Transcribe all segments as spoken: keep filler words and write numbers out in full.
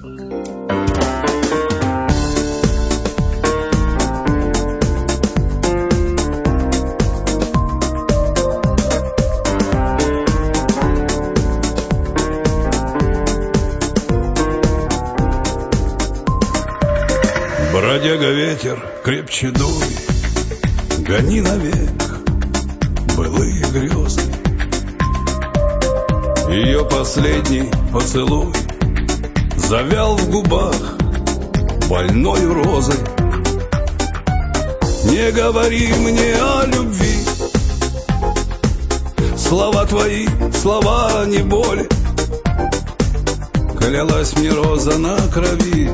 Бродяга ветер, крепче дуй, гони навек былые грезы. Ее последний поцелуй завял в губах больною розой. Не говори мне о любви, слова твои, слова не боли. Клялась мне роза на крови,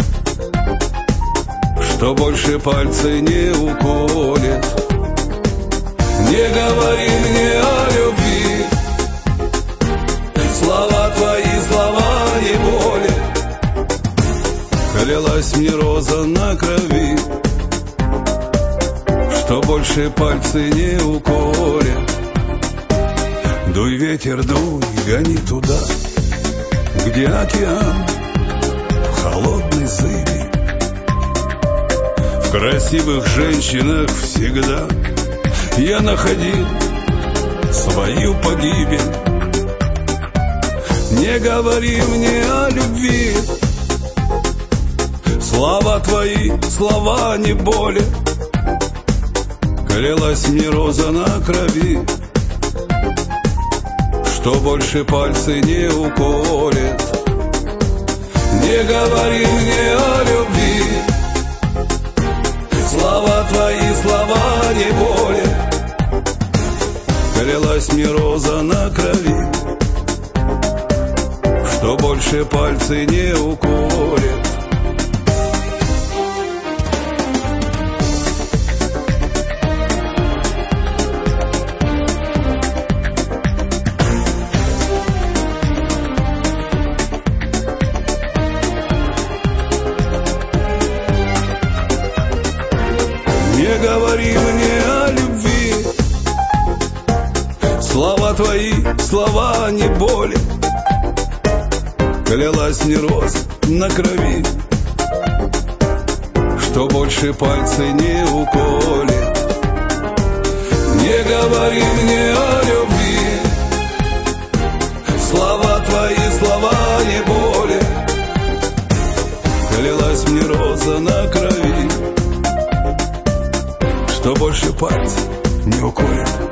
что больше пальцы не уколет. Не говори мне о любви, слова твои, слова не боли. Клялась мне роза на крови, что больше пальцы не уколет. Дуй, ветер, дуй, гони туда, где океан в холодной зыби. В красивых женщинах всегда я находил свою погибель. Не говори мне о любви, слова твои, слова не боли. Клялась мне роза на крови, что больше пальцы не уколет. Не говори мне о любви, слова твои, слова не боли. Клялась мне роза на крови, что больше пальцы не уколет. Не говори мне о любви, слова твои, слова не боли. Клялась мне роза на крови, что больше пальцы не уколет. Не говори мне о любви, слова твои, слова не боли. Клялась мне роза на крови, что больше пальцев не уколет.